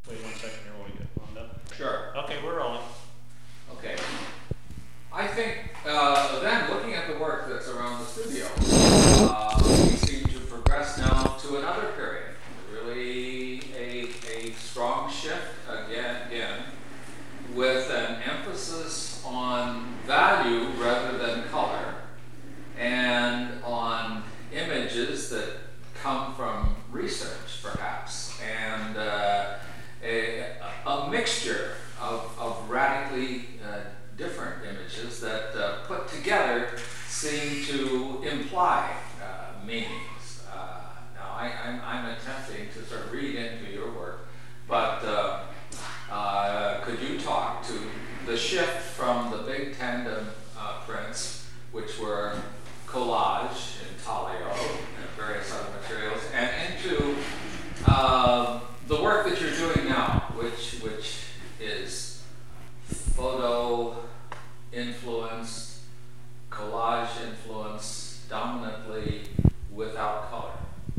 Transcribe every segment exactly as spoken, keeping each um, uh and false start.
Wait one second here while we get wound up. Sure. Okay, we're rolling. Okay. I think uh, then looking at the work that's around the studio, uh, we seem to progress now to another period. Really a, a strong shift again, again, with an emphasis on value rather than color, and on images that come from research, perhaps, and uh, a, a mixture of, of radically uh, different images that uh, put together seem to imply uh, meanings. Uh, now, I, I'm, I'm attempting to sort of read into your work, but uh, uh, could you talk to the shift from the big tandem uh, prints, which were collage in Talio and various other materials, and into uh, the work that you're doing now, which which is photo influenced, collage influenced, dominantly without color?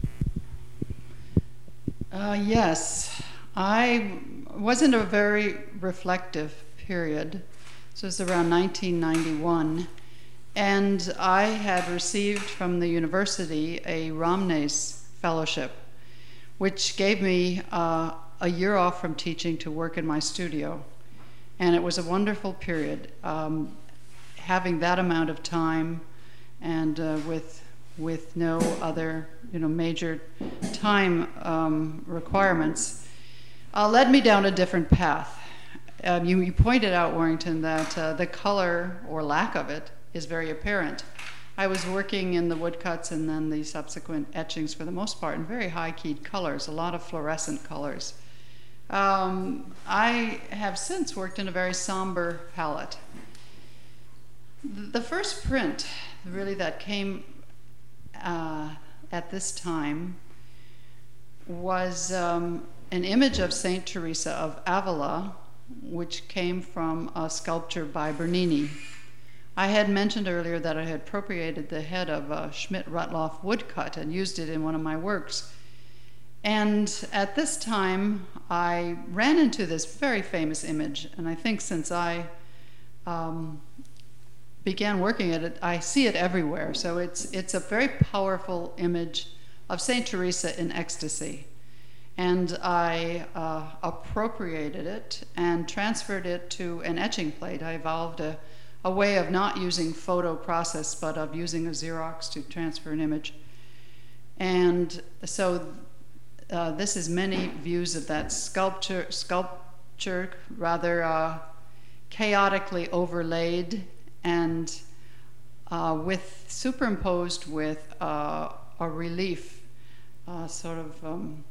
Uh, yes, I wasn't a very reflective period. This was around nineteen ninety-one. And I had received from the university a Ramnes Fellowship, which gave me uh, a year off from teaching to work in my studio. And it was a wonderful period. Um, having that amount of time and uh, with, with no other you know, major time um, requirements uh, led me down a different path. Um, you, you pointed out, Warrington, that uh, the color, or lack of it, is very apparent. I was working in the woodcuts and then the subsequent etchings for the most part in very high-keyed colors, a lot of fluorescent colors. Um, I have since worked in a very somber palette. The first print, really, that came uh, at this time was um, an image of Saint Teresa of Avila, which came from a sculpture by Bernini. I had mentioned earlier that I had appropriated the head of a Schmidt-Rutloff woodcut and used it in one of my works. And at this time, I ran into this very famous image, and I think since I um, began working at it, I see it everywhere. So it's, it's a very powerful image of Saint Teresa in ecstasy. And I uh, appropriated it and transferred it to an etching plate. I evolved a a way of not using photo process, but of using a Xerox to transfer an image. And so uh, this is many views of that sculpture, sculpture rather uh, chaotically overlaid and uh, with superimposed with uh, a relief, uh, sort of um,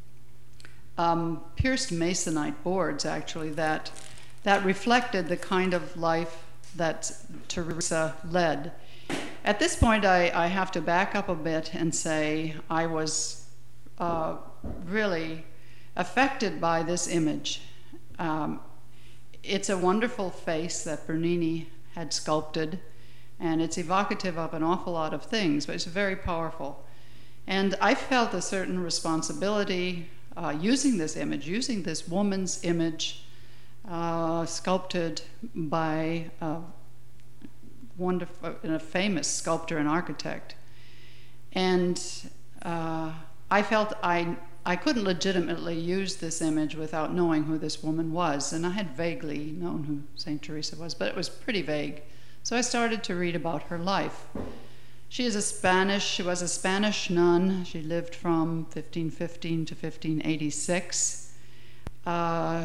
um, pierced masonite boards, actually, that, that reflected the kind of life that Teresa led. At this point, I, I have to back up a bit and say I was uh, really affected by this image. Um, it's a wonderful face that Bernini had sculpted, and it's evocative of an awful lot of things, but it's very powerful. And I felt a certain responsibility uh, using this image, using this woman's image, Uh, sculpted by a wonderful, a famous sculptor and architect. And uh, I felt I, I couldn't legitimately use this image without knowing who this woman was. And I had vaguely known who Saint Teresa was, but it was pretty vague. So I started to read about her life. She is a Spanish, she was a Spanish nun. She lived from fifteen fifteen to fifteen eighty-six. Uh,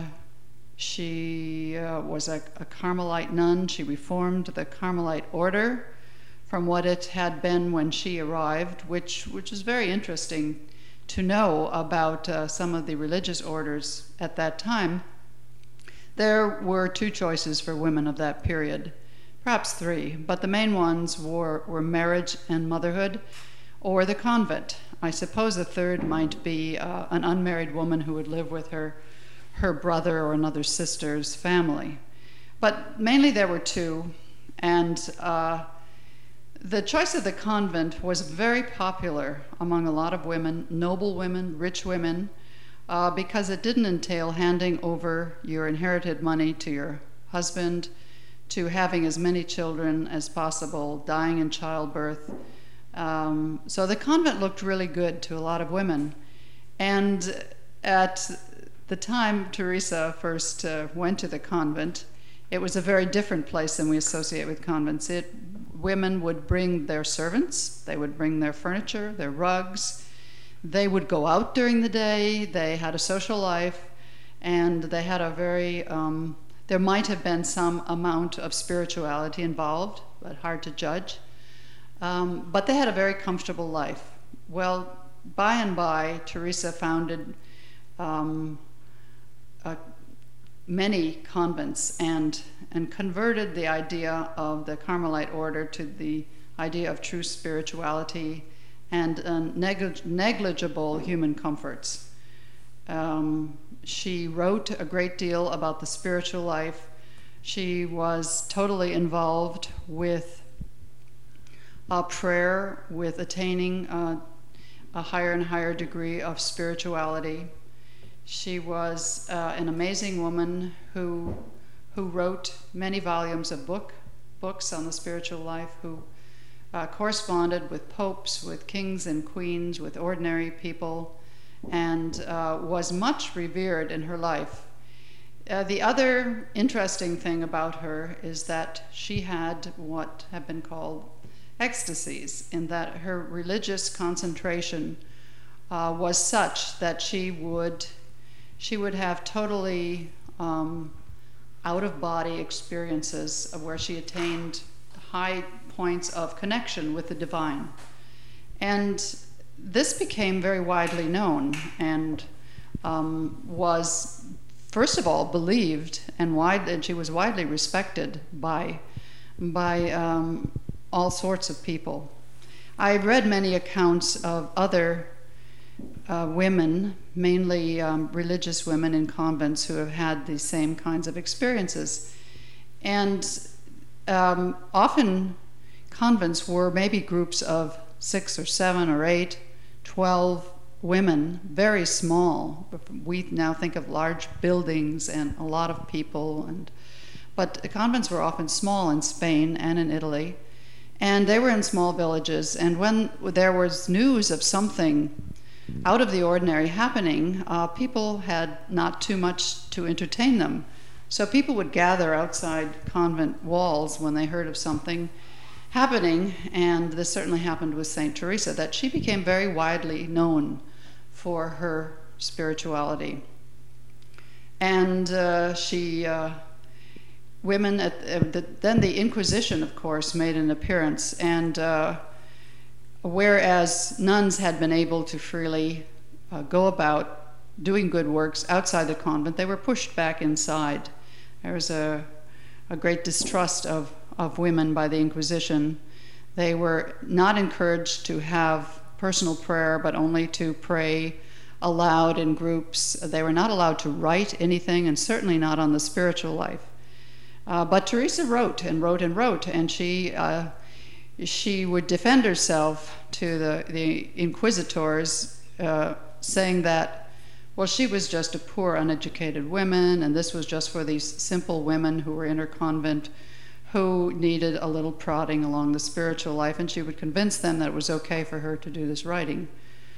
She uh, was a, a Carmelite nun. She reformed the Carmelite order from what it had been when she arrived, which, which is very interesting to know about uh, some of the religious orders at that time. There were two choices for women of that period, perhaps three, but the main ones were, were marriage and motherhood, or the convent. I suppose a third might be uh, an unmarried woman who would live with her her brother or another sister's family. But mainly there were two, and uh, the choice of the convent was very popular among a lot of women, noble women, rich women, uh, because it didn't entail handing over your inherited money to your husband, to having as many children as possible, dying in childbirth. Um, so the convent looked really good to a lot of women. And at the time Teresa first uh, went to the convent, it was a very different place than we associate with convents. It, women would bring their servants, they would bring their furniture, their rugs, they would go out during the day, they had a social life, and they had a very, um, there might have been some amount of spirituality involved, but hard to judge. Um, but they had a very comfortable life. Well, by and by, Teresa founded um, a, many convents and, and converted the idea of the Carmelite order to the idea of true spirituality and uh, neglig- negligible human comforts. Um, she wrote a great deal about the spiritual life. She was totally involved with uh, prayer, with attaining uh, a higher and higher degree of spirituality. She was uh, an amazing woman who who wrote many volumes of book books on the spiritual life, who uh, corresponded with popes, with kings and queens, with ordinary people, and uh, was much revered in her life. Uh, the other interesting thing about her is that she had what have been called ecstasies, in that her religious concentration uh, was such that she would she would have totally um, out-of-body experiences of where she attained high points of connection with the divine. And this became very widely known and um, was, first of all, believed, and, wide, and she was widely respected by, by um, all sorts of people. I read many accounts of other uh, women, mainly um, religious women in convents, who have had these same kinds of experiences. And um, often convents were maybe groups of six or seven or eight, twelve women, very small. We now think of large buildings and a lot of people, and but the convents were often small in Spain and in Italy. And they were in small villages, and when there was news of something out of the ordinary happening, uh, people had not too much to entertain them. So people would gather outside convent walls when they heard of something happening, and this certainly happened with Saint Teresa, that she became very widely known for her spirituality. And uh, she... Uh, Women, at, uh, the, then the Inquisition, of course, made an appearance, and uh, whereas nuns had been able to freely uh, go about doing good works outside the convent, they were pushed back inside. There was a, a great distrust of, of women by the Inquisition. They were not encouraged to have personal prayer, but only to pray aloud in groups. They were not allowed to write anything, and certainly not on the spiritual life. Uh, but Teresa wrote and wrote and wrote, and she uh, she would defend herself to the, the inquisitors, uh, saying that, well, she was just a poor, uneducated woman, and this was just for these simple women who were in her convent who needed a little prodding along the spiritual life, and she would convince them that it was okay for her to do this writing.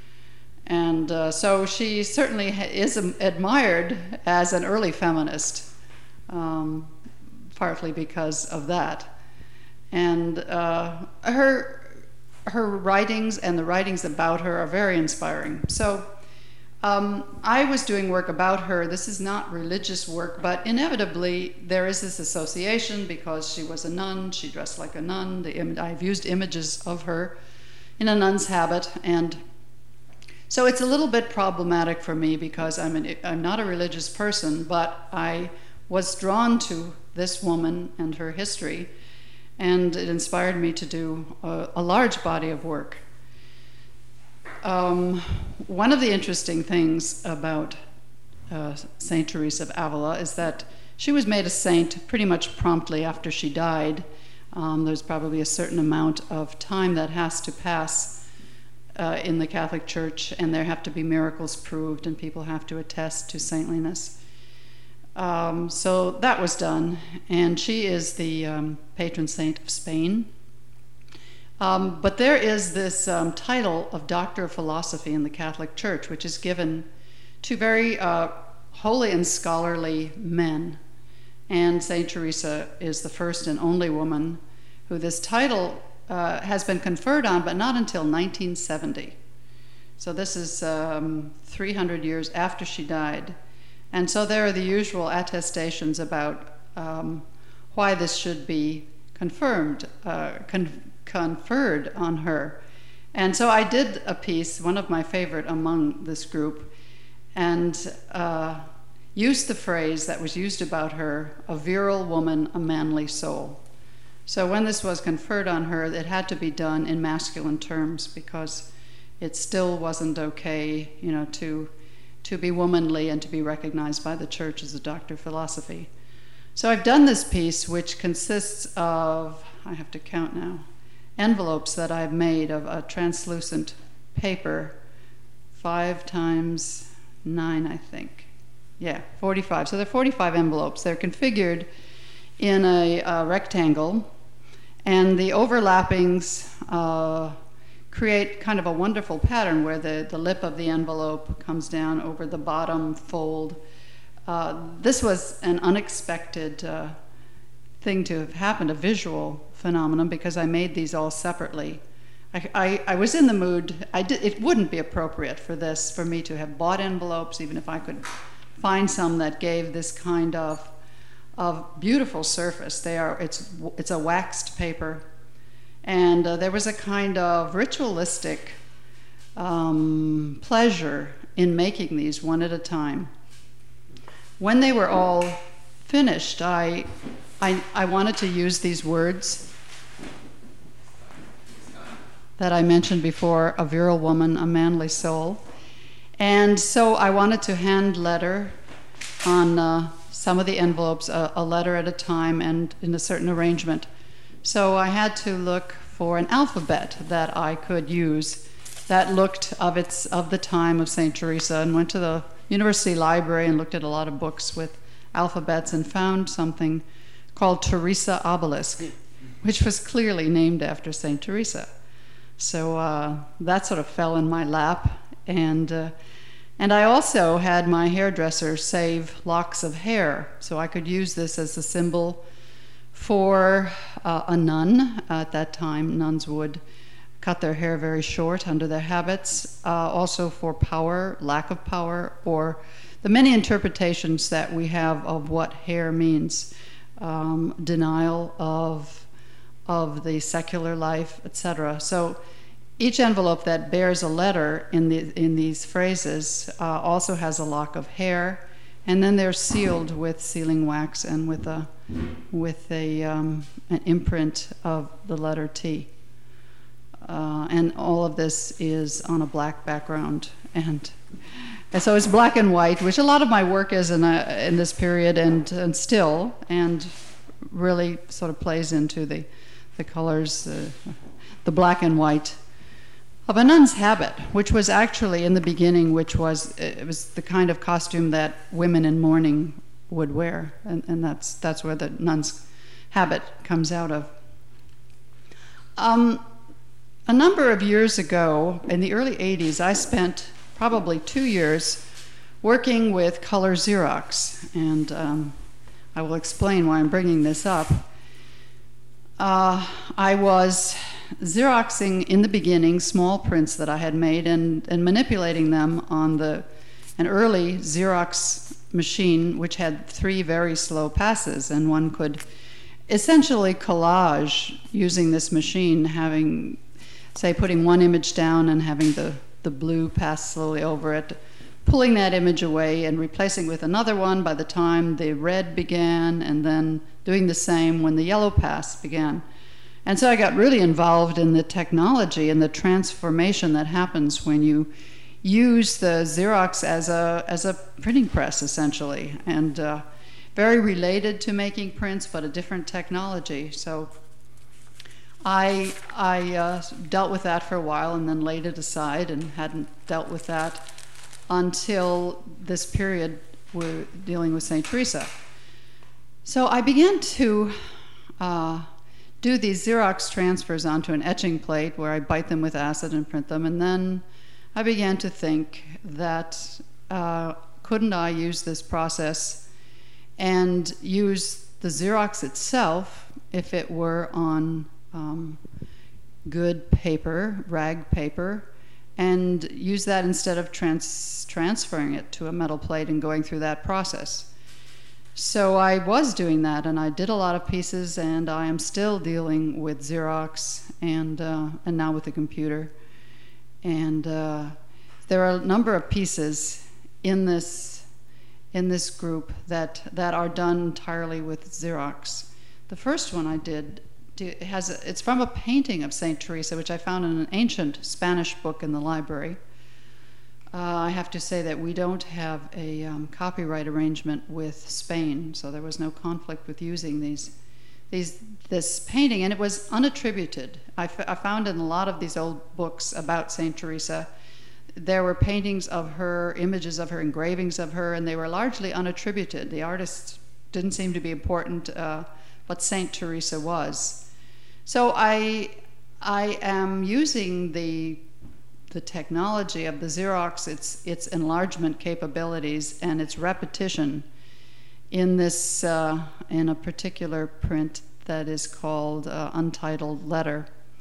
And uh, so she certainly is admired as an early feminist. Um, partly because of that. And uh, her, her writings and the writings about her are very inspiring. So um, I was doing work about her. This is not religious work, but inevitably there is this association because she was a nun, she dressed like a nun. The im- I've used images of her in a nun's habit, and so it's a little bit problematic for me because I'm, an, I'm not a religious person, but I was drawn to this woman and her history, and it inspired me to do a, a large body of work. Um, one of the interesting things about uh, Saint Teresa of Avila is that she was made a saint pretty much promptly after she died. Um, there's probably a certain amount of time that has to pass uh, in the Catholic Church, and there have to be miracles proved, and people have to attest to saintliness. Um, so that was done, and she is the um, patron saint of Spain. Um, but there is this um, title of Doctor of Philosophy in the Catholic Church, which is given to very uh, holy and scholarly men. And Saint Teresa is the first and only woman who this title uh, has been conferred on, but not until nineteen seventy. So this is um, three hundred years after she died. And so there are the usual attestations about um, why this should be confirmed, uh, con- conferred on her. And so I did a piece, one of my favorite among this group, and uh, used the phrase that was used about her, a virile woman, a manly soul. So when this was conferred on her, it had to be done in masculine terms because it still wasn't okay, you know, to to be womanly and to be recognized by the church as a doctor of philosophy. So I've done this piece, which consists of, I have to count now, envelopes that I've made of a translucent paper, five times nine, I think. Yeah, forty-five. So there are forty-five envelopes. They're configured in a, a rectangle, and the overlappings uh, create kind of a wonderful pattern where the, the lip of the envelope comes down over the bottom fold. Uh, this was an unexpected uh, thing to have happened, a visual phenomenon, because I made these all separately. I, I, I was in the mood, I did, it wouldn't be appropriate for this, for me to have bought envelopes, even if I could find some that gave this kind of, of beautiful surface. They are, it's, it's a waxed paper. And uh, there was a kind of ritualistic um, pleasure in making these one at a time. When they were all finished, I, I, I wanted to use these words that I mentioned before, a virile woman, a manly soul. And so I wanted to hand letter on uh, some of the envelopes, a, a letter at a time and in a certain arrangement. So I had to look for an alphabet that I could use that looked of its of the time of Saint Teresa, and went to the university library and looked at a lot of books with alphabets and found something called Teresa Obelisk, which was clearly named after Saint Teresa. So uh, that sort of fell in my lap, and uh, and I also had my hairdresser save locks of hair, so I could use this as a symbol for uh, a nun. At that time, nuns would cut their hair very short under their habits, uh, also for power, lack of power, or the many interpretations that we have of what hair means, um, denial of, of the secular life, et cetera. So each envelope that bears a letter in, the, in these phrases uh, also has a lock of hair, and then they're sealed with sealing wax and with a with a um, an imprint of the letter T. Uh, and all of this is on a black background, and, and so it's black and white, which a lot of my work is in a, in this period, and and still, and really sort of plays into the the colors, uh, the black and white of a nun's habit, which was actually in the beginning, which was it was the kind of costume that women in mourning would wear, and, and that's that's where the nun's habit comes out of. Um, a number of years ago, in the early eighties, I spent probably two years working with color Xerox, and um, I will explain why I'm bringing this up. Uh, I was Xeroxing in the beginning small prints that I had made and, and manipulating them on the an early Xerox machine, which had three very slow passes, and one could essentially collage using this machine, having, say, putting one image down and having the, the blue pass slowly over it, pulling that image away and replacing with another one by the time the red began, and then doing the same when the yellow pass began. And so I got really involved in the technology and the transformation that happens when you use the Xerox as a as a printing press, essentially, and uh, very related to making prints, but a different technology. So I, I uh, dealt with that for a while and then laid it aside and hadn't dealt with that until this period we're dealing with Saint Teresa. So I began to uh, do these Xerox transfers onto an etching plate where I bite them with acid and print them, and then I began to think that uh, couldn't I use this process and use the Xerox itself if it were on um, good paper, rag paper, and use that instead of trans transferring it to a metal plate and going through that process. So I was doing that, and I did a lot of pieces, and I am still dealing with Xerox and, uh, and now with the computer. And uh, there are a number of pieces in this, in this group that, that are done entirely with Xerox. The first one I did It has a, it's from a painting of Saint Teresa, which I found in an ancient Spanish book in the library. Uh, I have to say that we don't have a um, copyright arrangement with Spain, so there was no conflict with using these, these, this painting, and it was unattributed. I, f I found in a lot of these old books about Saint Teresa, there were paintings of her, images of her, engravings of her, and they were largely unattributed. The artist didn't seem to be important, uh, but Saint Teresa was. So I, I am using the, the technology of the Xerox, its, its enlargement capabilities and its repetition in this, uh, in a particular print that is called uh, Untitled Letter,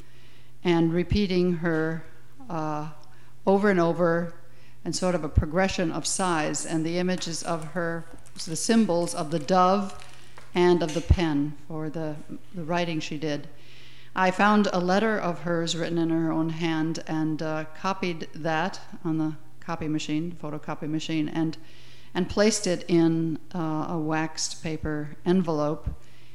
and repeating her uh, over and over, and sort of a progression of size, and the images of her, the symbols of the dove and of the pen for the, the writing she did. I found a letter of hers written in her own hand and uh, copied that on the copy machine, photocopy machine, and, and placed it in uh, a waxed paper envelope,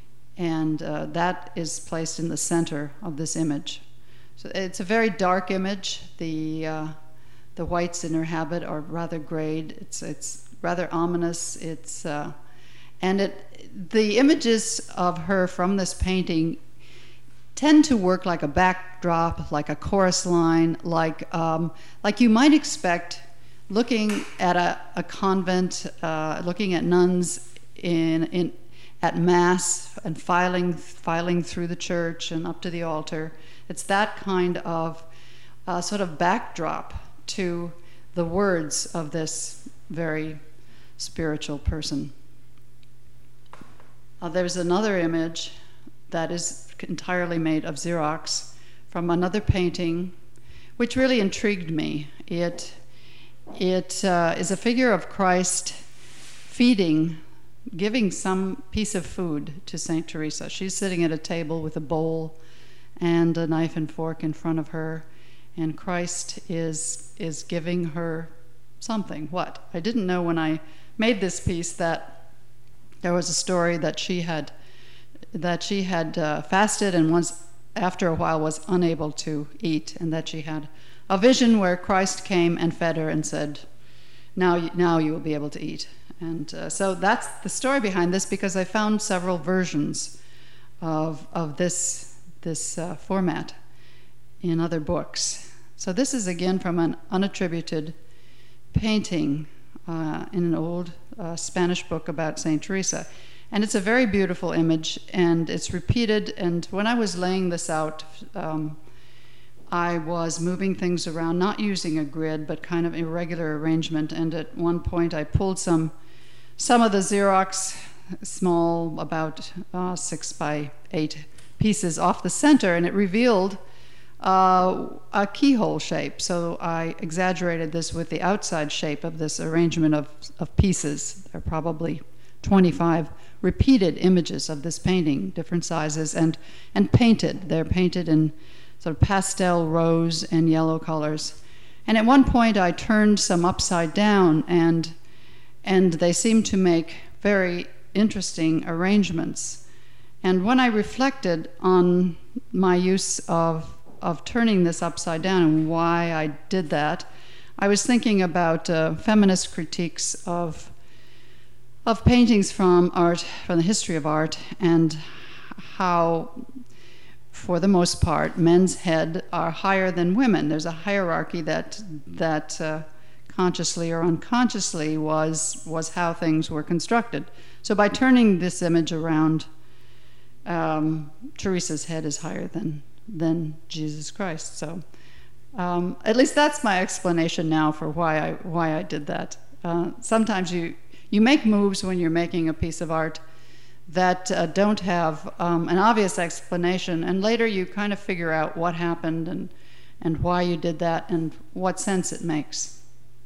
and uh, that is placed in the center of this image. So it's a very dark image. The, uh, the whites in her habit are rather grayed. It's, it's rather ominous. It's, uh, and it, the images of her from this painting tend to work like a backdrop, like a chorus line, like, um, like you might expect looking at a, a convent, uh, looking at nuns in, in, at Mass and filing, filing through the church and up to the altar. It's that kind of uh, sort of backdrop to the words of this very spiritual person. Uh, there's another image that is entirely made of Xerox from another painting, which really intrigued me. It, it uh, is a figure of Christ feeding, giving some piece of food to Saint Teresa. She's sitting at a table with a bowl and a knife and fork in front of her, and Christ is, is giving her something. What? I didn't know when I made this piece that there was a story that she had that she had uh, fasted and once after a while was unable to eat, and that she had a vision where Christ came and fed her and said, now you, now you will be able to eat. And uh, so that's the story behind this, because I found several versions of, of this, this uh, format in other books. So this is again from an unattributed painting uh, in an old uh, Spanish book about Saint Teresa. And it's a very beautiful image, and it's repeated. And when I was laying this out, um, I was moving things around, not using a grid, but kind of irregular arrangement. And at one point, I pulled some, some of the Xerox, small, about uh, six by eight pieces off the center, and it revealed uh, a keyhole shape. So I exaggerated this with the outside shape of this arrangement of, of pieces. There are probably twenty-five repeated images of this painting, different sizes, and, and painted. They're painted in sort of pastel rose and yellow colors. And at one point I turned some upside down, and, and they seemed to make very interesting arrangements. And when I reflected on my use of, of turning this upside down and why I did that, I was thinking about uh, feminist critiques of of paintings from art, from the history of art, and how for the most part, men's head are higher than women. There's a hierarchy that that uh, consciously or unconsciously was was how things were constructed. So by turning this image around, um, Teresa's head is higher than than Jesus Christ. So um, at least that's my explanation now for why I why I did that. Uh, sometimes you you make moves when you're making a piece of art that uh, don't have um, an obvious explanation, and later you kind of figure out what happened and and why you did that and what sense it makes.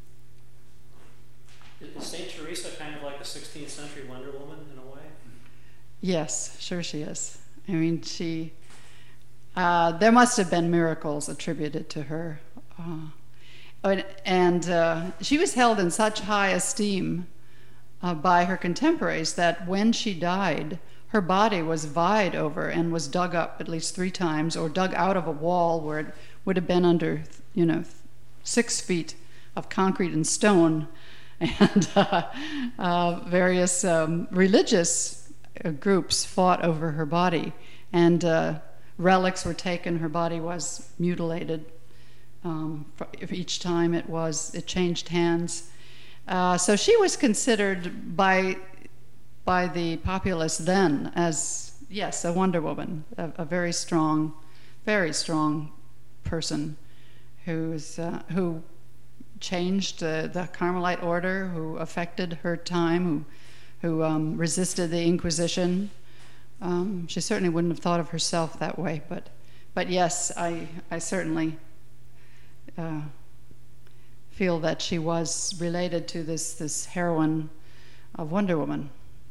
Is Saint Teresa kind of like a sixteenth century Wonder Woman in a way? Yes, sure she is. I mean, she. Uh, there must have been miracles attributed to her, uh, and uh, she was held in such high esteem Uh, by her contemporaries that when she died, her body was vied over and was dug up at least three times, or dug out of a wall where it would have been under, you know, six feet of concrete and stone, and uh, uh, various um, religious uh, groups fought over her body, and uh, relics were taken. Her body was mutilated. Um, for each time it was, it changed hands. Uh, so she was considered by by the populace then as, yes, a Wonder Woman, a, a very strong, very strong person who's uh, who changed uh, the Carmelite order, who affected her time, who who um, resisted the Inquisition. Um, she certainly wouldn't have thought of herself that way, but but yes, I I certainly. Uh, feel that she was related to this this heroine of Wonder Woman.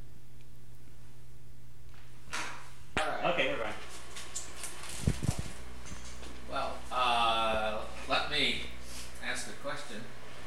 Okay, we're fine. Well, uh, let me ask a question.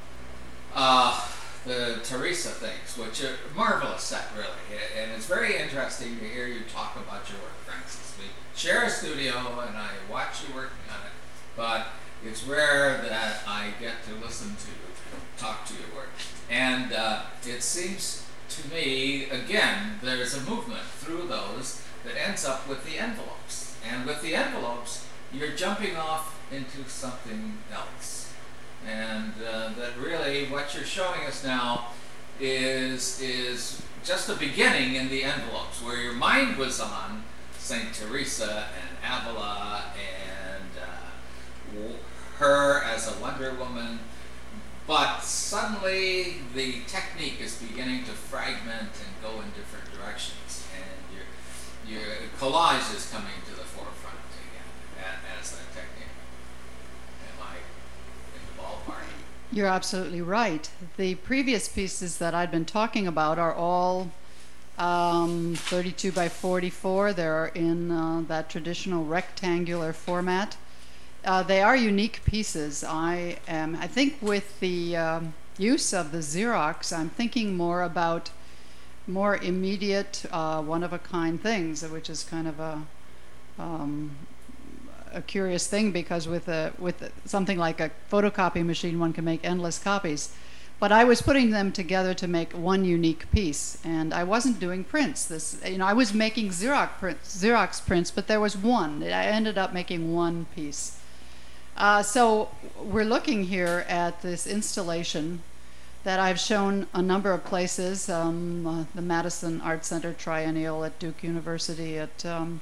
Uh, the Teresa things, which are a marvelous set, really, and it's very interesting to hear you talk about your work, Francis. We share a studio, and I watch you working on it, but it's rare that I get to listen to you talk to your work. And uh, it seems to me, again, there's a movement through those that ends up with the envelopes. And with the envelopes, you're jumping off into something else. And uh, that really what you're showing us now is, is just a beginning in the envelopes, where your mind was on Saint Teresa and Avila and uh, her as a Wonder Woman, but suddenly the technique is beginning to fragment and go in different directions, and your, your collage is coming to the forefront again as that technique. Am I in the ballpark? You're absolutely right. The previous pieces that I'd been talking about are all um, thirty-two by forty-four. They're in uh, that traditional rectangular format. Uh, they are unique pieces. I am. I think with the um, use of the Xerox, I'm thinking more about more immediate, uh, one-of-a-kind things, which is kind of a um, a curious thing, because with a with something like a photocopy machine, one can make endless copies. But I was putting them together to make one unique piece, and I wasn't doing prints. This, you know, I was making Xerox prints, Xerox prints, but there was one. I ended up making one piece. Uh, so we're looking here at this installation that I've shown a number of places, um, uh, the Madison Art Center Triennial at Duke University, at um,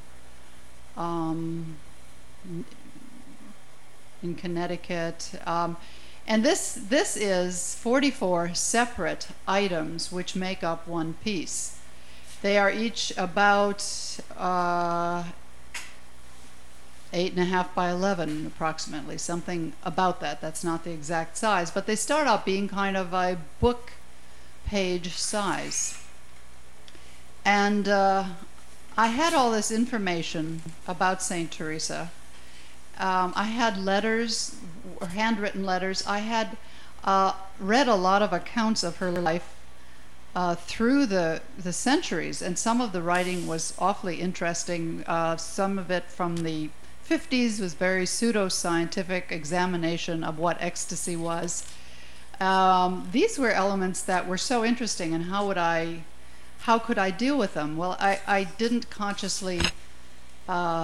um, in Connecticut. Um, and this, this is forty-four separate items which make up one piece. They are each about uh, eight and a half by eleven, approximately, something about that. That's not the exact size, but they start out being kind of a book page size. And uh, I had all this information about Saint Teresa. Um, I had letters, or handwritten letters. I had uh, read a lot of accounts of her life uh, through the, the centuries, and some of the writing was awfully interesting. Uh, some of it from the fifties was very pseudo-scientific examination of what ecstasy was. Um, these were elements that were so interesting, and how would I, how could I deal with them? Well, I, I didn't consciously uh,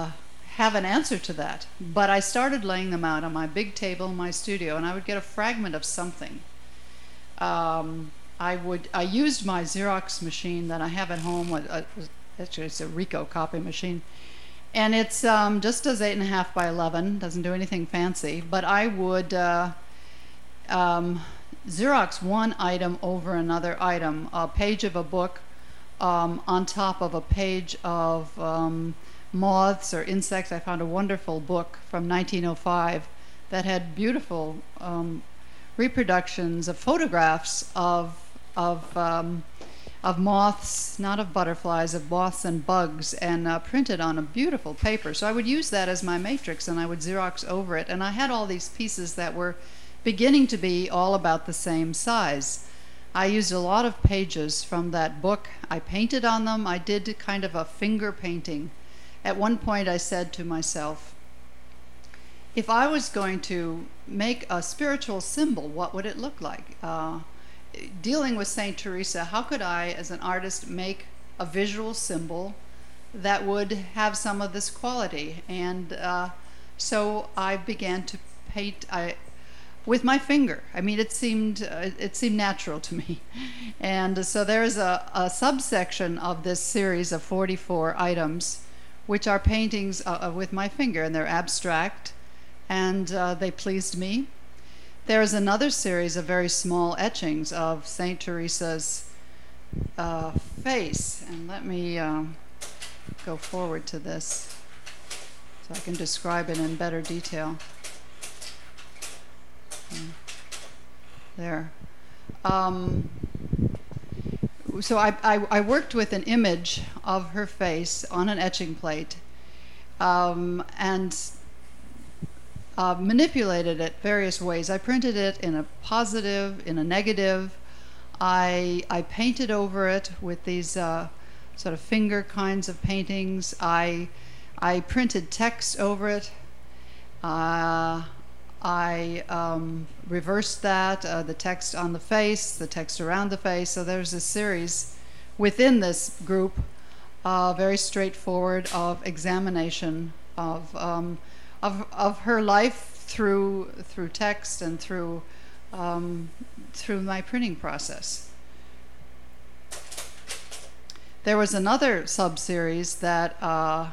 have an answer to that. But I started laying them out on my big table in my studio, and I would get a fragment of something. Um, I would I used my Xerox machine that I have at home. With a, actually, it's a Ricoh copy machine, and it's um, just does eight and a half by eleven. Doesn't do anything fancy. But I would uh, um, Xerox one item over another item, a page of a book um, on top of a page of um, moths or insects. I found a wonderful book from nineteen oh five that had beautiful um, reproductions of photographs of of um, of moths, not of butterflies, of moths and bugs, and uh, printed on a beautiful paper. So I would use that as my matrix, and I would Xerox over it. And I had all these pieces that were beginning to be all about the same size. I used a lot of pages from that book. I painted on them. I did kind of a finger painting. At one point I said to myself, if I was going to make a spiritual symbol, what would it look like? Uh, dealing with Saint Teresa, how could I, as an artist, make a visual symbol that would have some of this quality? And uh, so I began to paint I, with my finger. I mean, it seemed uh, it seemed natural to me. And so there's a, a subsection of this series of forty-four items, which are paintings uh, with my finger, and they're abstract, and uh, they pleased me. There's another series of very small etchings of Saint Teresa's uh, face, and let me um, go forward to this so I can describe it in better detail. There. Um, so I, I, I worked with an image of her face on an etching plate, um, and uh, manipulated it various ways. I printed it in a positive, in a negative. I, I painted over it with these uh, sort of finger kinds of paintings. I, I printed text over it. Uh, I um, reversed that, uh, the text on the face, the text around the face. So there's a series within this group, uh, very straightforward, of examination of, um, of, of her life through, through text and through, um, through my printing process. There was another sub-series that uh,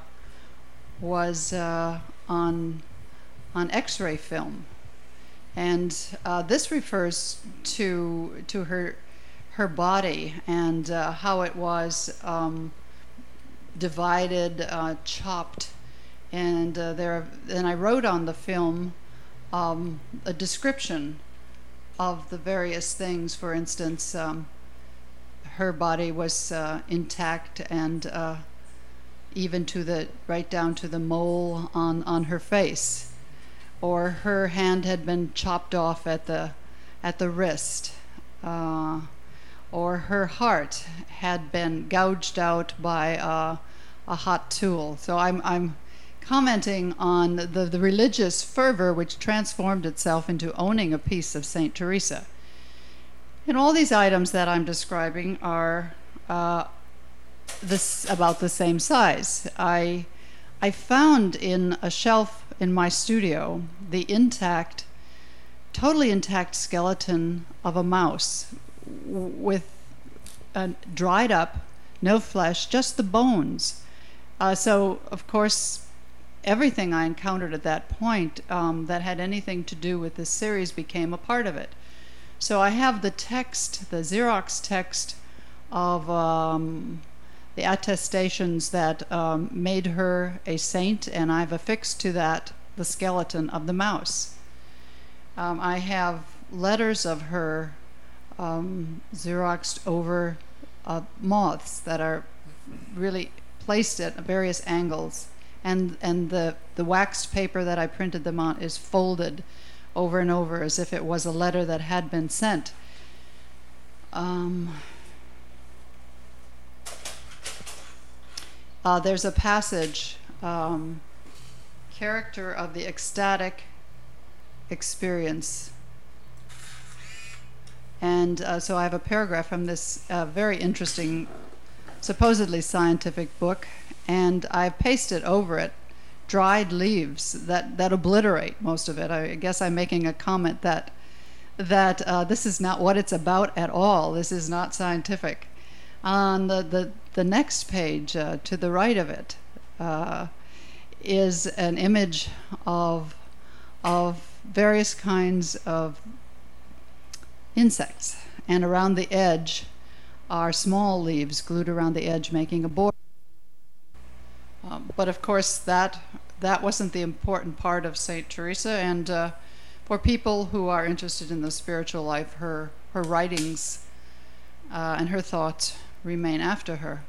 was uh, on on X-ray film, and uh, this refers to to her her body and uh, how it was um, divided, uh, chopped, and uh, there. And I wrote on the film um, a description of the various things. For instance, um, her body was uh, intact, and uh, even to the right down to the mole on on her face. Or her hand had been chopped off at the at the wrist, uh, or her heart had been gouged out by uh, a hot tool. So I'm I'm commenting on the, the religious fervor which transformed itself into owning a piece of Saint Teresa. And all these items that I'm describing are uh, this about the same size. I I found in a shelf in my studio the intact, totally intact skeleton of a mouse with a dried up, no flesh, just the bones. Uh, so, of course, everything I encountered at that point um, that had anything to do with this series became a part of it. So I have the text, the Xerox text of um, the attestations that um, made her a saint, and I've affixed to that the skeleton of the mouse. Um, I have letters of her um, Xeroxed over uh, moths that are really placed at various angles, and and the the waxed paper that I printed them on is folded over and over as if it was a letter that had been sent. Um, uh, there's a passage, um, character of the ecstatic experience. And uh, so I have a paragraph from this uh, very interesting, supposedly scientific book, and I've pasted over it dried leaves that, that obliterate most of it. I guess I'm making a comment that that uh, this is not what it's about at all. This is not scientific. On the, the, the next page, uh, to the right of it, uh, is an image of, of various kinds of insects. And around the edge are small leaves glued around the edge, making a border. Um, but of course, that, that wasn't the important part of Saint Teresa, and uh, for people who are interested in the spiritual life, her, her writings uh, and her thoughts remain after her.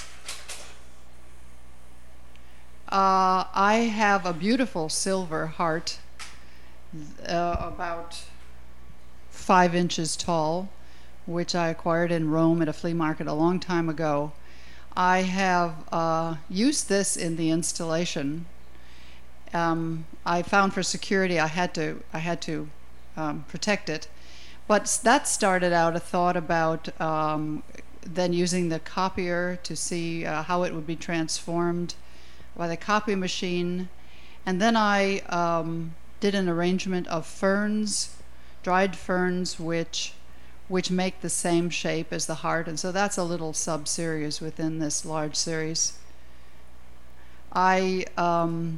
Uh, I have a beautiful silver heart, uh, about five inches tall, which I acquired in Rome at a flea market a long time ago. I have uh, used this in the installation. Um, I found for security I had to I had to um, protect it, but that started out a thought about um, then using the copier to see uh, how it would be transformed by the copy machine, and then I um, did an arrangement of ferns, dried ferns, which which make the same shape as the heart, and so that's a little sub-series within this large series. I um,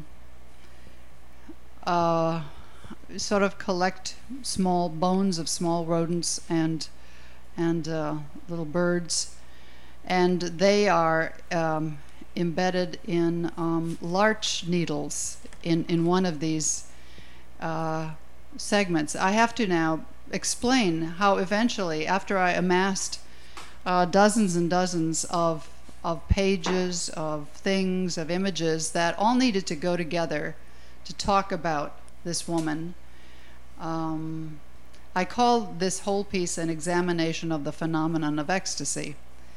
uh, sort of collect small bones of small rodents and and uh, little birds, and they are um, embedded in um, larch needles in, in one of these uh, segments. I have to now explain how eventually, after I amassed uh, dozens and dozens of, of pages, of things, of images that all needed to go together to talk about this woman, um, I call this whole piece an examination of the phenomenon of ecstasy.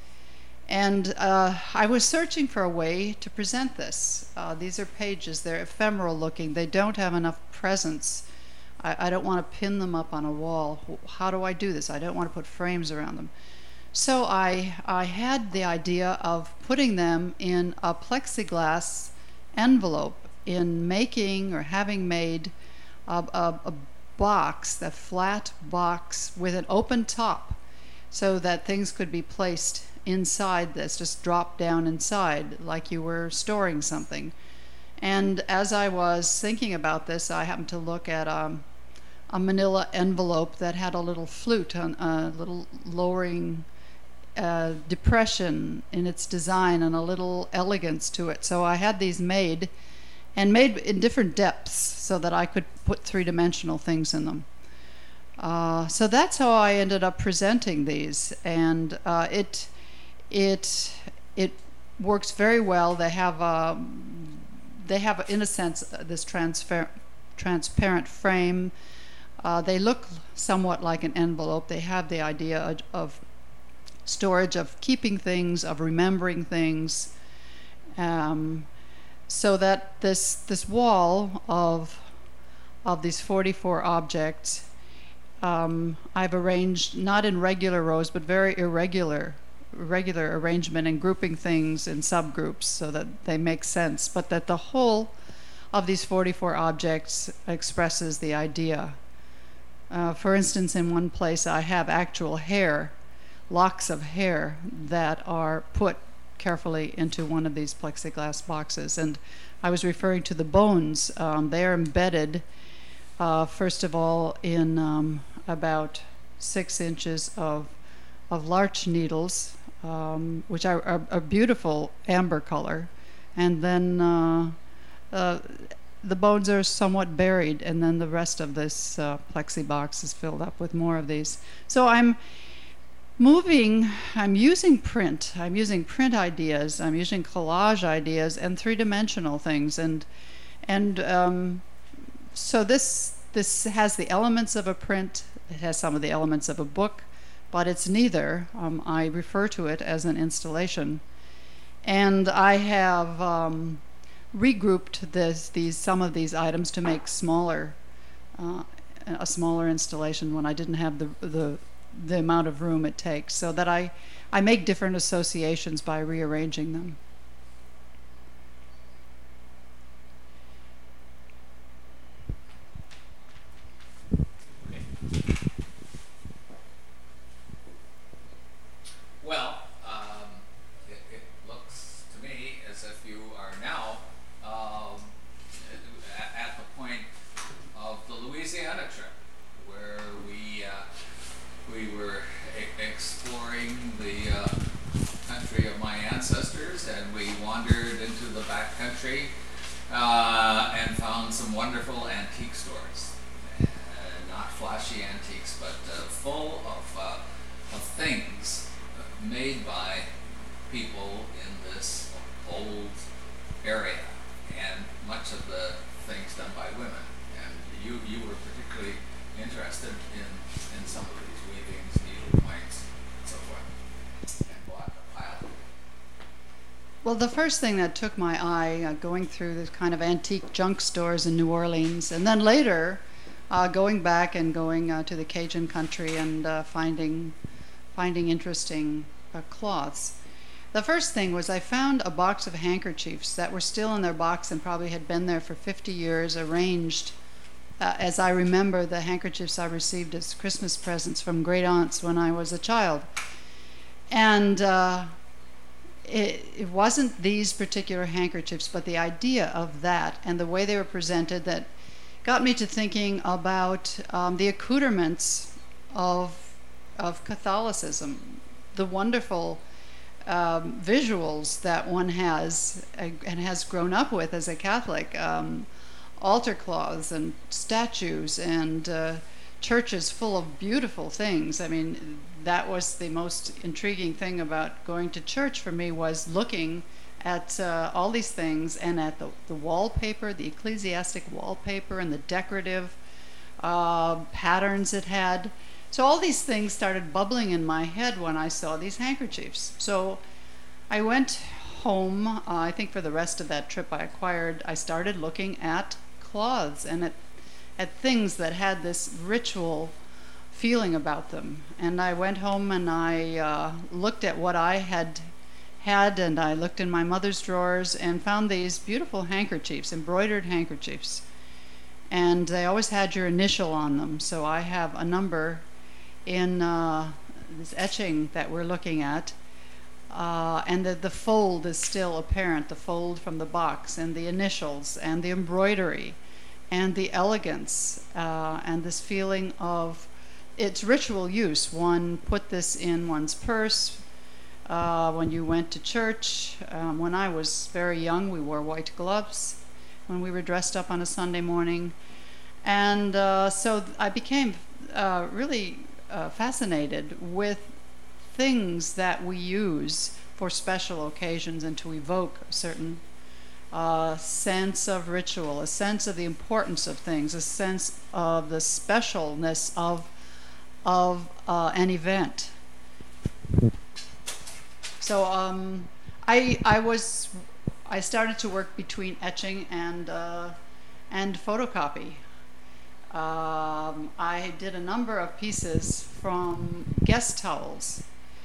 And uh, I was searching for a way to present this. Uh, these are pages, they're ephemeral looking, they don't have enough presence. I, I don't want to pin them up on a wall. How do I do this? I don't want to put frames around them. So I, I had the idea of putting them in a plexiglass envelope, in making or having made a, a, a box, a flat box with an open top, so that things could be placed inside this, just drop down inside like you were storing something. And as I was thinking about this, I happened to look at um, a manila envelope that had a little flute, on a little lowering uh, depression in its design and a little elegance to it. So I had these made, and made in different depths so that I could put three-dimensional things in them. Uh, so that's how I ended up presenting these, and uh, it it it works very well. They have um, they have, in a sense, this transfer transparent frame. Uh, they look somewhat like an envelope. They have the idea of, of storage, of keeping things, of remembering things, um, so that this this wall of of these forty-four objects, um, I've arranged not in regular rows, but very irregular, regular arrangement, and grouping things in subgroups so that they make sense, but that the whole of these forty-four objects expresses the idea. Uh, for instance, in one place I have actual hair, locks of hair that are put carefully into one of these plexiglass boxes. And I was referring to the bones. Um, they are embedded, uh, first of all, in um, about six inches of, of larch needles, um, which are, are a beautiful amber color. And then uh, uh, the bones are somewhat buried, and then the rest of this uh, plexi box is filled up with more of these. So I'm moving, I'm using print, I'm using print ideas, I'm using collage ideas and three-dimensional things, and and um, so this this has the elements of a print, it has some of the elements of a book, but it's neither. Um, I refer to it as an installation, and I have um, regrouped this, these some of these items to make smaller, uh, a smaller installation when I didn't have the the the amount of room it takes, so that I, I make different associations by rearranging them. ancestors, and we wandered into the back country uh, and found some wonderful antique stores. Uh, not flashy antiques, but uh, full of, uh, of things made by people in this old area, and much of the things done by women. And you you were particularly interested in, in some of these weavings, needle points, and so forth, and bought a pile. Well, the first thing that took my eye, uh, going through the kind of antique junk stores in New Orleans, and then later uh, going back and going uh, to the Cajun country and uh, finding finding interesting uh, cloths. The first thing was I found a box of handkerchiefs that were still in their box and probably had been there for fifty years, arranged uh, as I remember the handkerchiefs I received as Christmas presents from great aunts when I was a child. And uh, it, it wasn't these particular handkerchiefs, but the idea of that and the way they were presented that got me to thinking about um, the accoutrements of, of Catholicism, the wonderful Um, visuals that one has uh, and has grown up with as a Catholic, um, altar cloths and statues and uh, churches full of beautiful things. I mean, that was the most intriguing thing about going to church for me, was looking at uh, all these things and at the, the wallpaper, the ecclesiastic wallpaper, and the decorative uh, patterns it had. So all these things started bubbling in my head when I saw these handkerchiefs. So I went home. Uh, I think for the rest of that trip I acquired, I started looking at cloths and at, at things that had this ritual feeling about them. And I went home and I uh, looked at what I had had, and I looked in my mother's drawers and found these beautiful handkerchiefs, embroidered handkerchiefs. And they always had your initial on them. So I have a number in uh, this etching that we're looking at, uh, and the, the fold is still apparent, the fold from the box, and the initials, and the embroidery, and the elegance, uh, and this feeling of its ritual use. One put this in one's purse uh, when you went to church. Um, when I was very young, we wore white gloves when we were dressed up on a Sunday morning. And uh, so I became uh, really Uh, fascinated with things that we use for special occasions and to evoke a certain uh, sense of ritual, a sense of the importance of things, a sense of the specialness of of uh, an event. So um, I I was I started to work between etching and uh, and photocopy. Um, I did a number of pieces from guest towels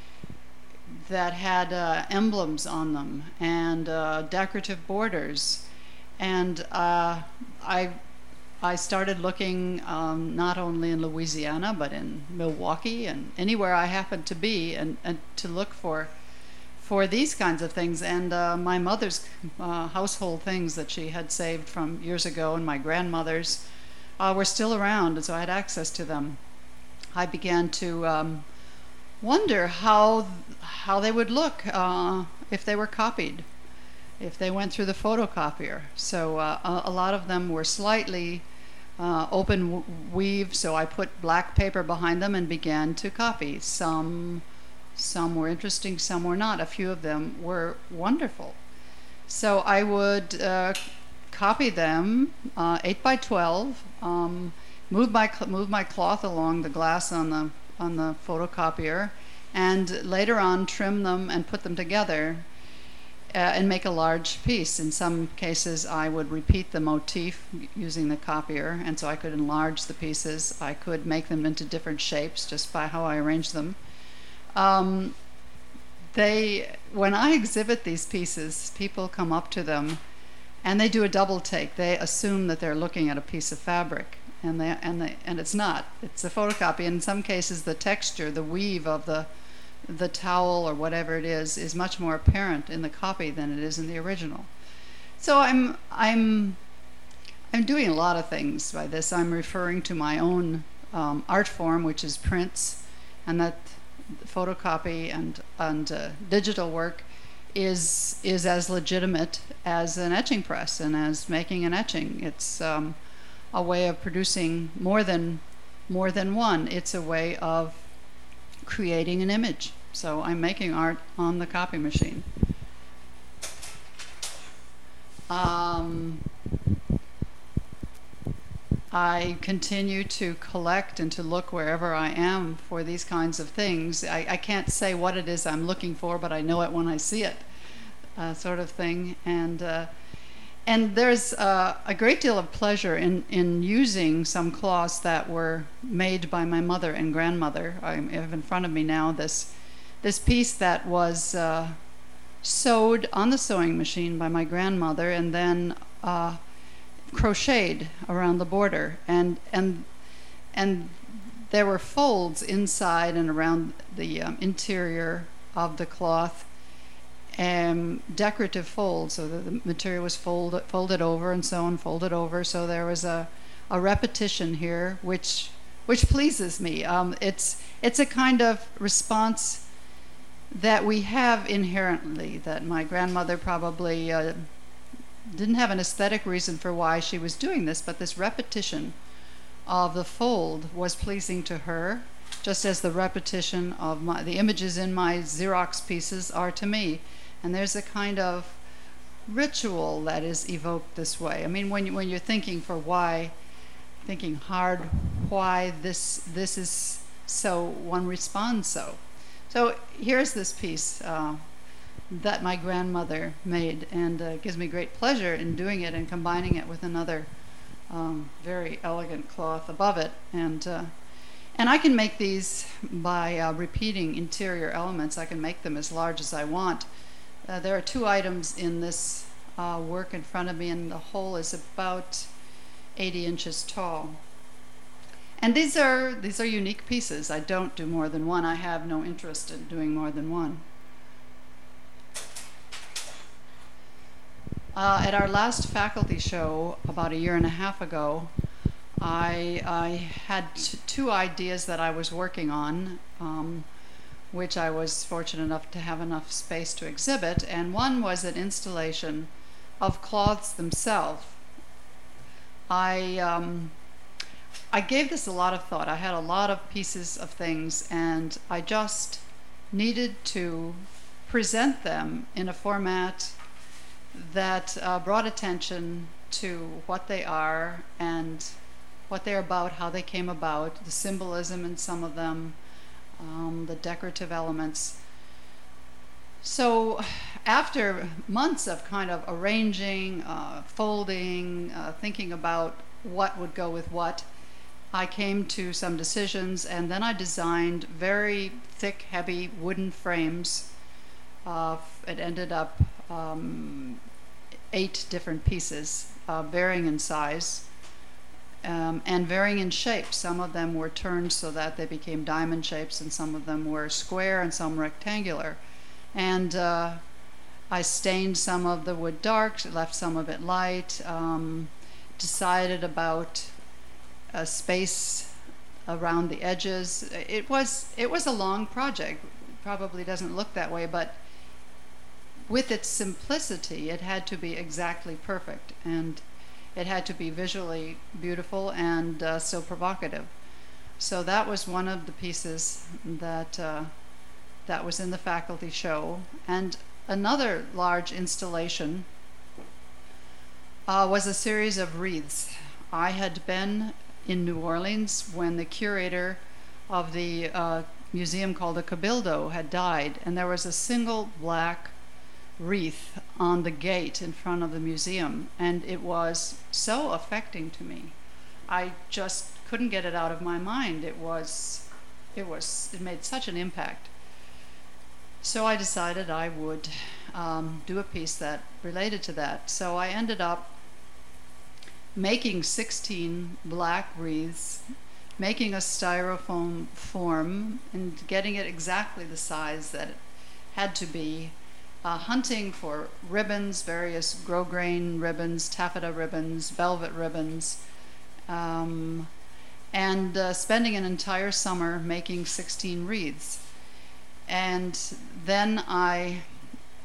that had uh, emblems on them and uh, decorative borders, and uh, I I started looking um, not only in Louisiana but in Milwaukee and anywhere I happened to be, and, and to look for for these kinds of things. And uh, my mother's uh, household things that she had saved from years ago, and my grandmother's, Uh, were still around, and so I had access to them. I began to um, wonder how how they would look uh, if they were copied, if they went through the photocopier. So uh, a, a lot of them were slightly uh, open w- weave, so I put black paper behind them and began to copy. Some some were interesting, some were not. A few of them were wonderful. So I would uh, copy them, uh, eight by twelve, um, move my cl- move my cloth along the glass on the on the photocopier, and later on trim them and put them together uh, and make a large piece. In some cases I would repeat the motif using the copier, and so I could enlarge the pieces. I could make them into different shapes just by how I arranged them. Um, they, when I exhibit these pieces, people come up to them and they do a double take. They assume that they're looking at a piece of fabric, and they and they and it's not. It's a photocopy. In some cases, the texture, the weave of the the towel or whatever it is, is much more apparent in the copy than it is in the original. So I'm I'm I'm doing a lot of things by this. I'm referring to my own um, art form, which is prints, and that photocopy and and uh, digital work is is as legitimate as an etching press and as making an etching. It's um, a way of producing more than more than one. It's a way of creating an image. So I'm making art on the copy machine. Um, I continue to collect and to look wherever I am for these kinds of things. I, I can't say what it is I'm looking for, but I know it when I see it, uh, sort of thing. And uh, and there's uh, a great deal of pleasure in, in using some cloths that were made by my mother and grandmother. I have in front of me now this this piece that was uh, sewed on the sewing machine by my grandmother and then uh, crocheted around the border, and and and there were folds inside and around the um, interior of the cloth, and decorative folds, so that the material was folded folded over and sewn, folded over. So there was a a repetition here, which which pleases me. Um, it's it's a kind of response that we have inherently, that my grandmother probably uh, didn't have an aesthetic reason for why she was doing this, but this repetition of the fold was pleasing to her, just as the repetition of my, the images in my Xerox pieces are to me. And there's a kind of ritual that is evoked this way. I mean, when, you, when you're thinking for why, thinking hard, why this, this is so, one responds so. So here's this piece uh, that my grandmother made, and uh, gives me great pleasure in doing it and combining it with another um, very elegant cloth above it. And uh, and I can make these by uh, repeating interior elements. I can make them as large as I want. Uh, there are two items in this uh, work in front of me, and the whole is about eighty inches tall. And these are these are unique pieces. I don't do more than one. I have no interest in doing more than one. Uh, at our last faculty show about a year and a half ago, I, I had t two ideas that I was working on, um, which I was fortunate enough to have enough space to exhibit. And one was an installation of cloths themselves. I um, I gave this a lot of thought. I had a lot of pieces of things, and I just needed to present them in a format that uh, brought attention to what they are and what they're about, how they came about, the symbolism in some of them, um, the decorative elements. So after months of kind of arranging, uh, folding, uh, thinking about what would go with what, I came to some decisions, and then I designed very thick, heavy wooden frames. Uh, it ended up um, eight different pieces, uh, varying in size um, and varying in shape. Some of them were turned so that they became diamond shapes, and some of them were square and some rectangular. And uh, I stained some of the wood dark, left some of it light, um, decided about a space around the edges. It was it was a long project. Probably doesn't look that way, but with its simplicity, it had to be exactly perfect, and it had to be visually beautiful and uh, so provocative. So that was one of the pieces that uh, that was in the faculty show. And another large installation uh, was a series of wreaths. I had been in New Orleans when the curator of the uh, museum called the Cabildo had died, and there was a single black wreath on the gate in front of the museum, and it was so affecting to me. I just couldn't get it out of my mind. It was, it was, it made such an impact. So I decided I would um, do a piece that related to that. So I ended up making sixteen black wreaths, making a styrofoam form and getting it exactly the size that it had to be, uh, hunting for ribbons, various grosgrain ribbons, taffeta ribbons, velvet ribbons, um, and uh, spending an entire summer making sixteen wreaths. And then I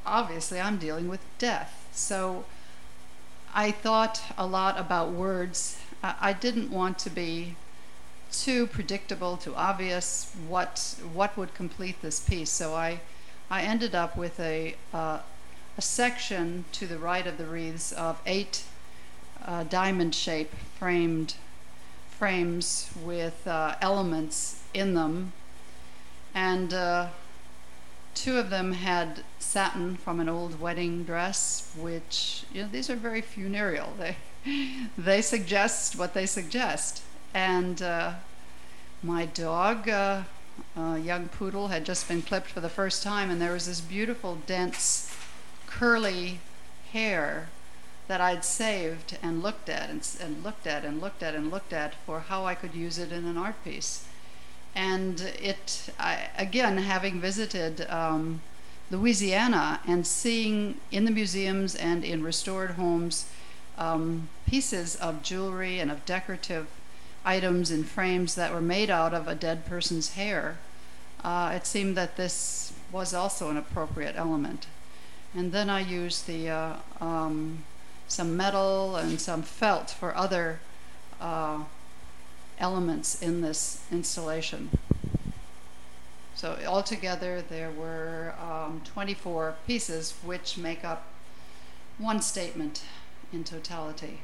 obviously I'm dealing with death. So I thought a lot about words. I, I didn't want to be too predictable, too obvious what what would complete this piece. So I I ended up with a uh, a section to the right of the wreaths of eight uh, diamond shape framed frames with uh, elements in them, and uh, two of them had satin from an old wedding dress, which, you know, these are very funereal. They they suggest what they suggest. And uh, my dog, uh, a young poodle, had just been clipped for the first time, and there was this beautiful, dense, curly hair that I'd saved and looked at and, and looked at and looked at and looked at for how I could use it in an art piece. And it, I, again, having visited um, Louisiana and seeing in the museums and in restored homes um, pieces of jewelry and of decorative items in frames that were made out of a dead person's hair, uh, it seemed that this was also an appropriate element. And then I used the uh, um, some metal and some felt for other uh, elements in this installation. So altogether there were um, twenty-four pieces, which make up one statement in totality.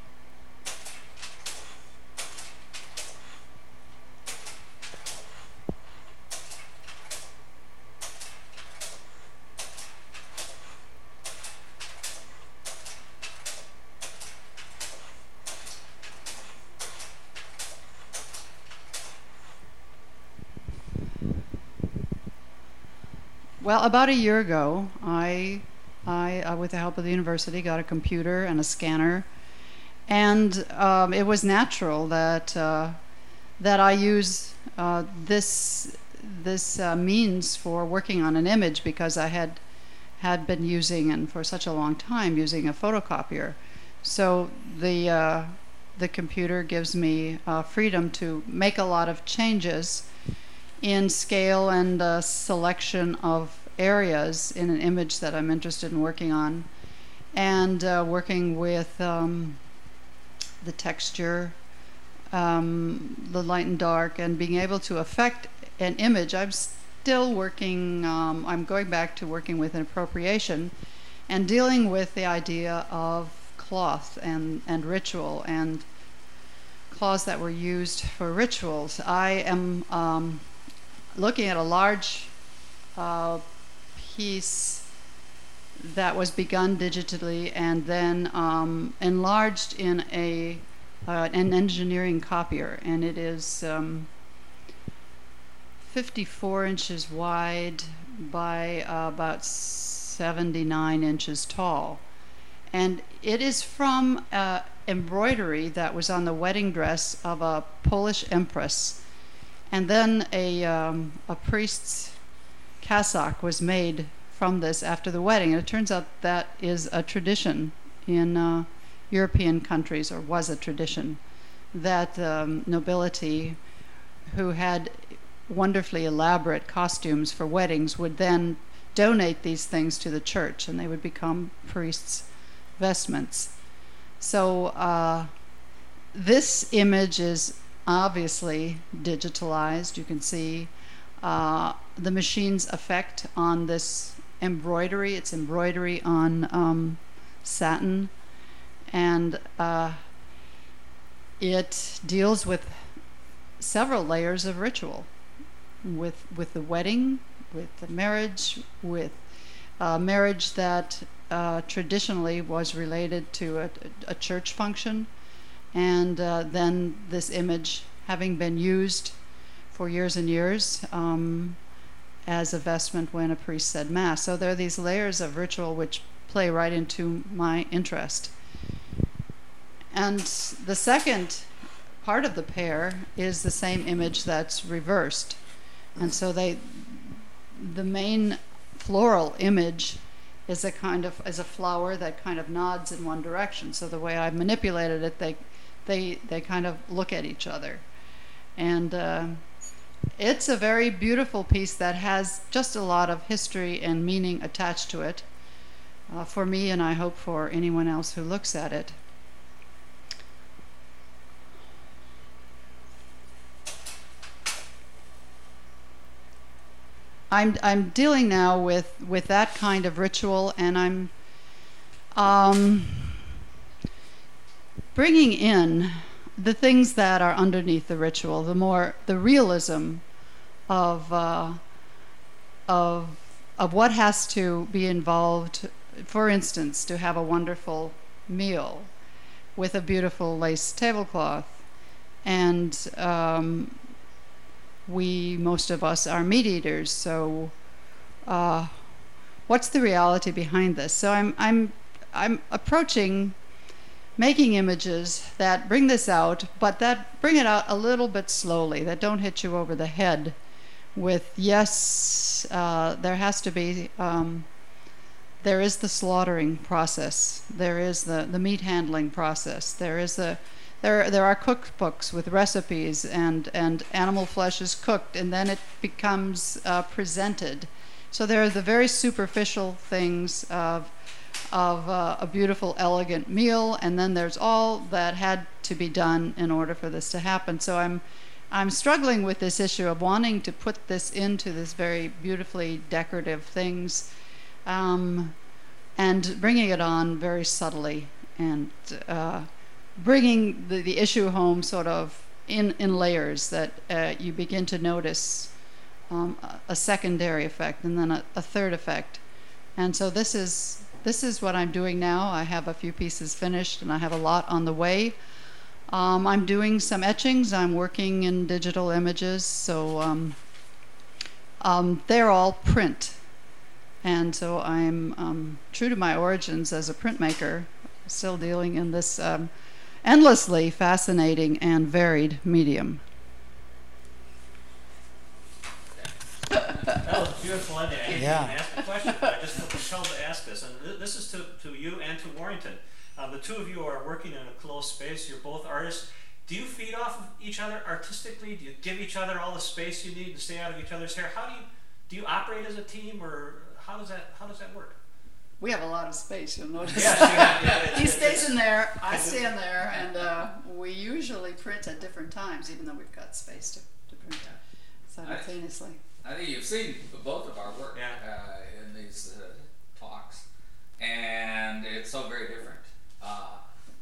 Well, about a year ago, I, I uh, with the help of the university, got a computer and a scanner, and um, it was natural that uh, that I use uh, this this uh, means for working on an image, because I had had been using, and for such a long time, using a photocopier. So the uh, the computer gives me uh, freedom to make a lot of changes in scale and uh, selection of areas in an image that I'm interested in working on, and uh, working with um, the texture, um, the light and dark, and being able to affect an image. I'm still working, um, I'm going back to working with an appropriation and dealing with the idea of cloth and, and ritual, and cloths that were used for rituals. I am um, looking at a large uh, piece that was begun digitally and then um, enlarged in a uh, an engineering copier, and it is um, fifty-four inches wide by uh, about seventy-nine inches tall, and it is from uh, embroidery that was on the wedding dress of a Polish empress. And then a, um, a priest's cassock was made from this after the wedding. And it turns out that is a tradition in uh, European countries, or was a tradition, that um, nobility who had wonderfully elaborate costumes for weddings would then donate these things to the church, and they would become priests' vestments. So uh, this image is obviously digitalized. You can see uh, the machine's effect on this embroidery. It's embroidery on um, satin, and uh, it deals with several layers of ritual, with with the wedding, with the marriage, with uh, marriage that uh, traditionally was related to a, a church function. And uh, then this image having been used for years and years um, as a vestment when a priest said Mass. So there are these layers of ritual which play right into my interest. And the second part of the pair is the same image that's reversed. And so they, the main floral image is a kind of, is a flower that kind of nods in one direction. So the way I've manipulated it, they They, they kind of look at each other. And uh, it's a very beautiful piece that has just a lot of history and meaning attached to it. uh, for me, and I hope for anyone else who looks at it. I'm I'm dealing now with with that kind of ritual, and I'm um, bringing in the things that are underneath the ritual, the more the realism of uh, of of what has to be involved. For instance, to have a wonderful meal with a beautiful lace tablecloth, and um, we, most of us, are meat eaters, so uh, what's the reality behind this? So I'm I'm I'm approaching making images that bring this out, but that bring it out a little bit slowly, that don't hit you over the head with, yes, uh, there has to be, um, there is the slaughtering process, there is the, the meat handling process, there is the There, there are cookbooks with recipes, and, and animal flesh is cooked, and then it becomes uh, presented. So there are the very superficial things of, of uh, a beautiful, elegant meal, and then there's all that had to be done in order for this to happen. So I'm, I'm struggling with this issue of wanting to put this into this very beautifully decorative things, um, and bringing it on very subtly, and uh, bringing the, the issue home sort of in, in layers, that uh, you begin to notice um, a, a secondary effect, and then a, a third effect. And so this is this is what I'm doing now. I have a few pieces finished, and I have a lot on the way. Um, I'm doing some etchings. I'm working in digital images, so um, um, they're all print. And so I'm um, true to my origins as a printmaker, still dealing in this um, endlessly fascinating and varied medium. That was a beautiful ending. I didn't Yeah. even ask a question, but I just felt compelled to ask this. And th this is to, to you and to Warrington. Uh, the two of you are working in a closed space. You're both artists. Do you feed off of each other artistically? Do you give each other all the space you need to stay out of each other's hair? How do you do you operate as a team, or how does that how does that work? We have a lot of space, you'll notice. Yes, you have- yeah, it's- He it's- stays in there, I stand there, and uh, we usually print at different times, even though we've got space to, to print simultaneously. I think you've seen both of our work Yeah. uh, in these uh, talks, and it's so very different. Uh,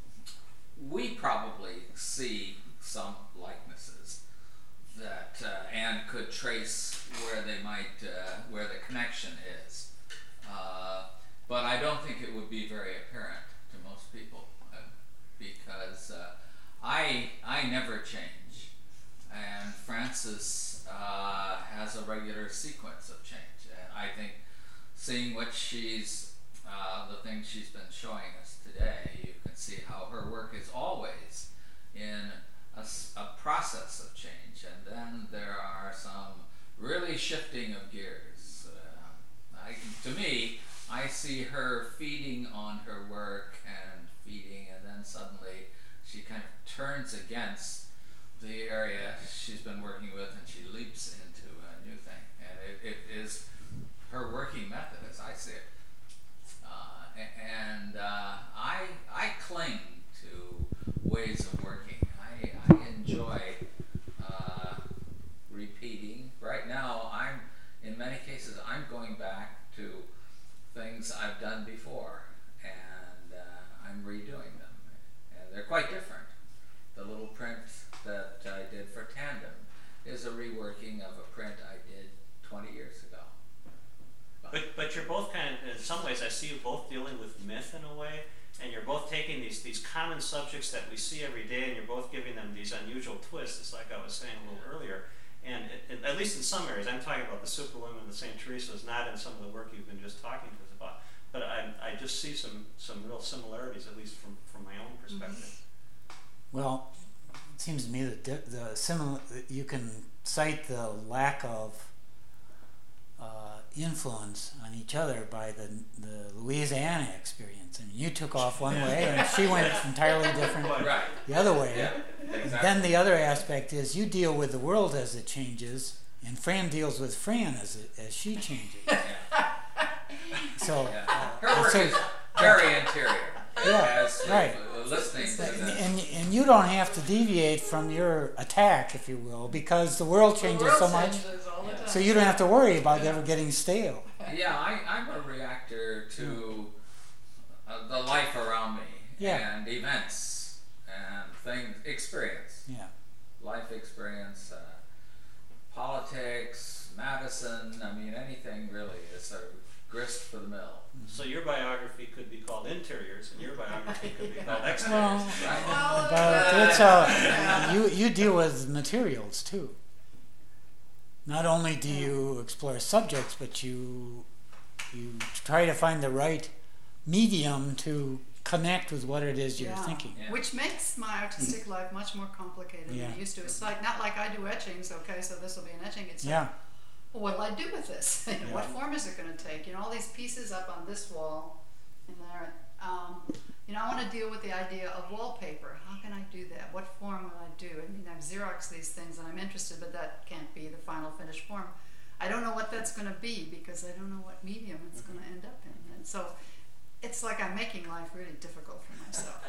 we probably see some likenesses that uh, and could trace where they might, uh, where the connection is. Uh, but I don't think it would be very apparent to most people, uh, because uh, I I never change, and Frances uh, has a regular sequence of change. And I think seeing what she's, uh, the things she's been showing us today, you can see how her work is always in a, s- a process of change, and then there are some really shifting of gears. Uh, I, to me, I see her feeding on her work and feeding, and then suddenly she kind of turns against the area she's been working with, and she leaps into a new thing. And it, it is her working method as I see it. Uh, a- and uh, I, I cling to ways of working. I, I enjoy uh, repeating. Right now, I'm, in many cases, I'm going back to things I've done before, and uh, I'm redoing them. And they're quite different. The little print that I did for Tandem is a reworking of a print I did twenty years ago. But but you're both kind of, in some ways, I see you both dealing with myth in a way, and you're both taking these these common subjects that we see every day, and you're both giving them these unusual twists. It's like I was saying a little earlier. And it, it, at least in some areas, I'm talking about the Superwomen of the Saint Teresa's, not in some of the work you've been just talking to us about. But I, I just see some, some real similarities, at least from, from my own perspective. Well, it seems to me that the, the similar, you can cite the lack of uh, influence on each other by the the Louisiana experience. I mean, you took off one way, and she went entirely different Right. the other way. Yeah, exactly. Then the other aspect is you deal with the world as it changes, and Fran deals with Fran as it, as she changes. Yeah. So Yeah. uh, Her work work is very interior. Yeah, As right. uh, listening to And, this. and and you don't have to deviate from your attack, if you will, because the world changes The world so much, changes all the time. so you don't have to worry about ever getting stale. Yeah, I, I'm a reactor to uh, the life around me Yeah. and events and things, experience, Yeah. life experience, uh, politics, Madison. I mean, anything really is a grist for the mill. So your biography could be called Interiors, and your biography could be called Well, Exteriors. Right? Well, but it's uh, you you deal with materials too. Not only do you explore subjects, but you you try to find the right medium to connect with what it is you're Yeah. thinking. Yeah. Which makes my artistic life much more complicated Yeah. than it used to. It's like not like I do etchings, okay, so this will be an etching. It's Yeah. like, well, what will I do with this? You know, What Yeah. form is it going to take? You know, all these pieces up on this wall and there. Um, you know, I want to deal with the idea of wallpaper. How can I do that? What form will I do? I mean, I've Xeroxed these things and I'm interested, but that can't be the final finished form. I don't know what that's going to be because I don't know what medium it's going to end up in. And so it's like I'm making life really difficult for myself.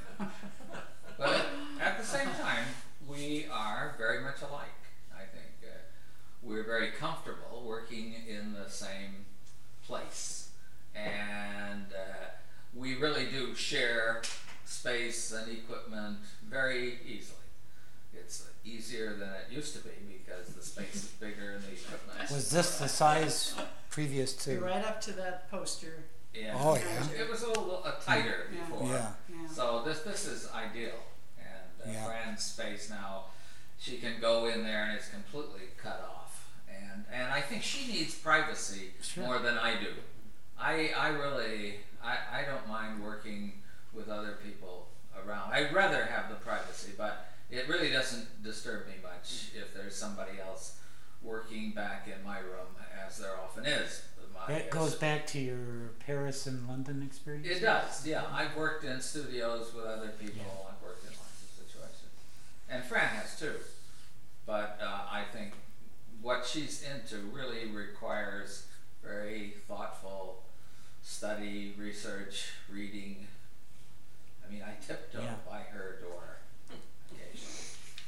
But at the same time, we are very much alike. I think uh, we're very comfortable working in the same place, and uh, we really do share space and equipment very easily. It's easier than it used to be because the space is bigger and the equipment. Was this the size previous You're to? right up to that poster. Yeah. Oh, yeah. It was a little uh, tighter Yeah. before. Yeah. Yeah. So this this is ideal, and uh, Yeah. Fran's space now, she can go in there and it's completely cut off, and and I think she needs privacy Sure. more than I do. I I really I I don't mind working with other people around. I'd rather have the privacy, but it really doesn't disturb me much if there's somebody else working back in my room, as there often is. My, That goes back to your Paris and London experience. It does, yeah. I've worked in studios with other people. Yeah. I've worked in lots of situations, and Fran has too. But uh, I think what she's into really requires very thoughtful study, research, reading. I mean, I tiptoe Yeah. by her door occasionally.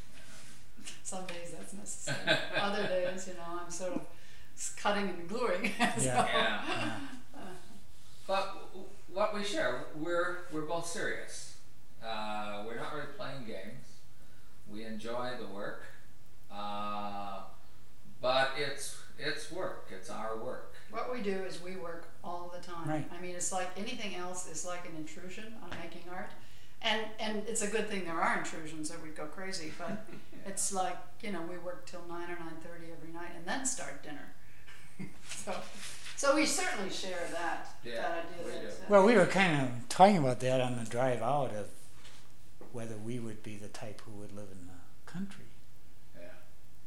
Some days that's necessary. Other days, you know, I'm sort of cutting and gluing. Yeah. So, Yeah. Yeah. But w- what we share, we're we're both serious. Uh, we're not really playing games. We enjoy the work, uh, but it's it's work. It's our work. What we do is we work all the time. Right. I mean, it's like anything else is like an intrusion on making art. And and it's a good thing there are intrusions or we'd go crazy, but it's like, you know, we work till nine or nine thirty every night and then start dinner. so so we certainly share that, Yeah, that idea. we that, do. uh, Well, we were kind of talking about that on the drive out of whether we would be the type who would live in the country. Yeah.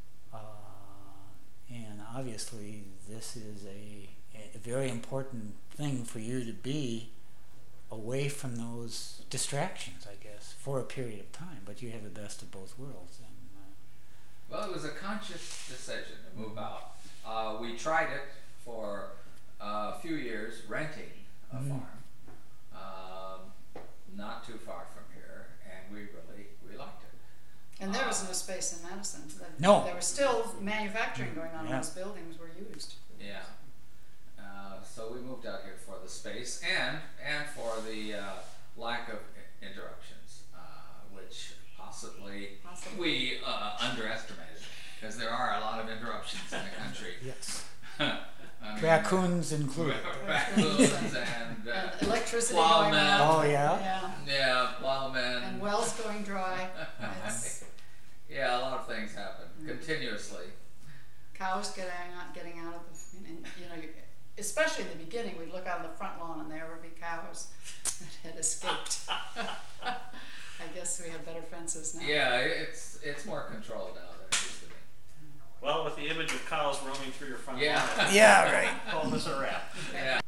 Uh, and obviously, this is a, a very important thing for you to be away from those distractions, I guess, for a period of time. But you have the best of both worlds. And, uh, Well, it was a conscious decision to move out. Uh, we tried it for a few years, renting a Mhm. farm, um, not too far from here, and we really we liked it. and there was no space in Madison. There- No. There was still manufacturing going on. Yeah. Those buildings were used. Yeah. Uh, so we moved out here for the space and and for the uh, lack of i- interruptions, uh, which possibly Possibly. we uh, underestimated because there are a lot of interruptions in the country. yes, I mean, raccoons included. raccoons and uh, And electricity going plowmen. on. Oh yeah. Yeah. yeah, plowmen. And wells going dry. It's Yeah, a lot of things happen Mm. continuously. cows getting out, getting out of the, and, you know, you, especially in the beginning, we'd look out on the front lawn and there would be cows that had escaped. I guess we have better fences now. Yeah, it's it's more controlled now than it used to be. Well, with the image of cows roaming through your front Yeah. lawn, Yeah, right. call this a wrap. Yeah.